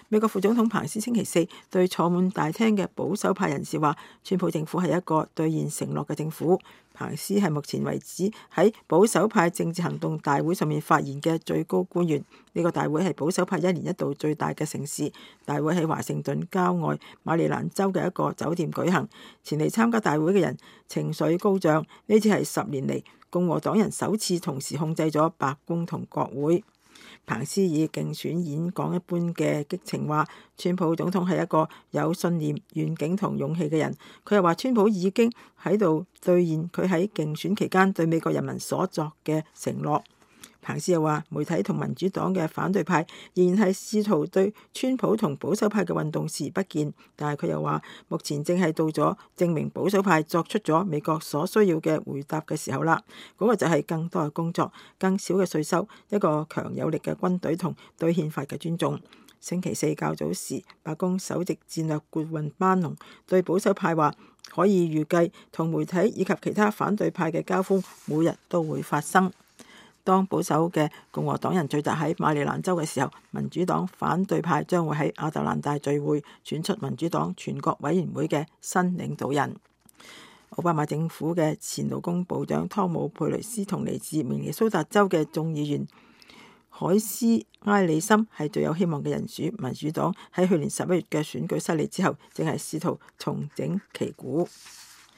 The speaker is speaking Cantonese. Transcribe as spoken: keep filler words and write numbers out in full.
美國副總統彭斯星期四對坐滿大廳嘅保守派人士話，川普政府係一個兌現承諾嘅政府。彭斯係目前為止喺保守派政治行動大會上面發言嘅最高官員。呢個大會係保守派一年一度最大嘅盛事。大會喺華盛頓郊外馬里蘭州嘅一個酒店舉行。前嚟參加大會嘅人情緒高漲，呢次係十年嚟共和黨人首次同時控制咗白宮同國會。彭斯以競選演講一般嘅激情話，川普總統係一個有信念、願景同勇氣嘅人。佢又話，川普已經喺度兌現佢喺競選期間對美國人民所作嘅承諾。彭斯又話，媒體同民主黨嘅反對派仍然係試圖對川普同保守派嘅運動視而不見，但係佢又話，目前正係到咗證明保守派作出咗美國所需要嘅回答嘅時候啦。嗰、那個就係更多嘅工作、更少嘅稅收、一個強有力嘅軍隊同對憲法嘅尊重。星期四較早時，白宮首席戰略顧問班農對保守派話，可以預計同媒體以及其他反對派嘅交鋒每日都會發生。當保守嘅共和黨人聚集喺馬里蘭州嘅時候，民主黨反對派將會喺亞特蘭大聚會，選出民主黨全國委員會嘅新領導人。奧巴馬政府嘅前勞工部長湯姆佩雷斯同嚟自明尼蘇達州嘅眾議員海斯埃里森係最有希望嘅人選。民主黨喺去年十一月嘅選舉失利之後，正係試圖重整旗鼓。